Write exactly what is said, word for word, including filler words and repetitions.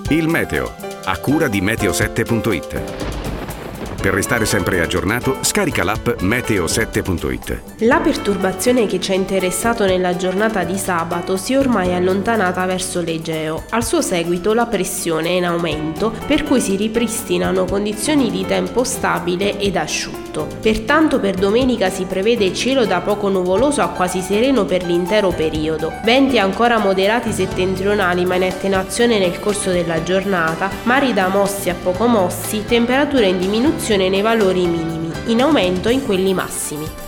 Il meteo, a cura di meteo sette punto it. Per restare sempre aggiornato, scarica l'app meteo sette punto it. La perturbazione che ci ha interessato nella giornata di sabato si è ormai allontanata verso l'Egeo. Al suo seguito la pressione è in aumento, per cui si ripristinano condizioni di tempo stabile ed asciutto. Pertanto per domenica si prevede cielo da poco nuvoloso a quasi sereno per l'intero periodo. Venti ancora moderati settentrionali ma in attenuazione nel corso della giornata, mari da mossi a poco mossi, temperature in diminuzione nei valori minimi, in aumento in quelli massimi.